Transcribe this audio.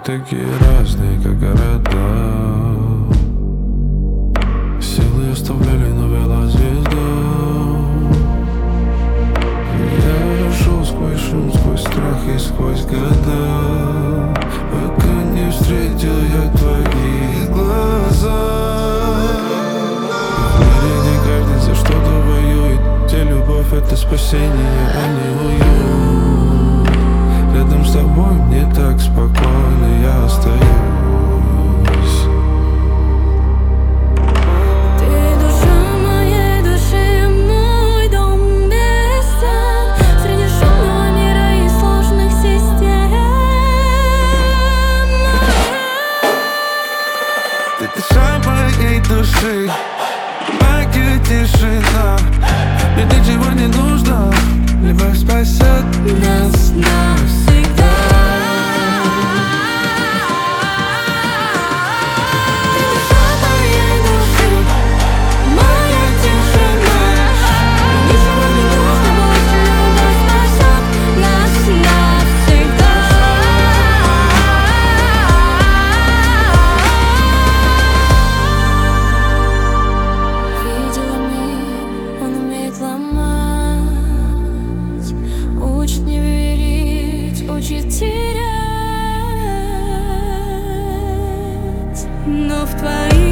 такие разные, как города. Силы оставляли, но вела звезда. Я шел сквозь шум, сквозь страх и сквозь года, пока не встретил я твои глаза. В мире, где каждый за что-то воюет, где любовь — это спасение, а не уют. Рядом с тобой мне так спокойно, я остаюсь. Ты душа моей души, магия, тишина. Мне ничего не нужно, любовь спасет нас навсегда. Ты душа моей души, моя тишина. Мне ничего не нужно больше, любовь спасет нас навсегда. Видела мир, он умеет ломать, учит не верить, учит терять. Но в твоих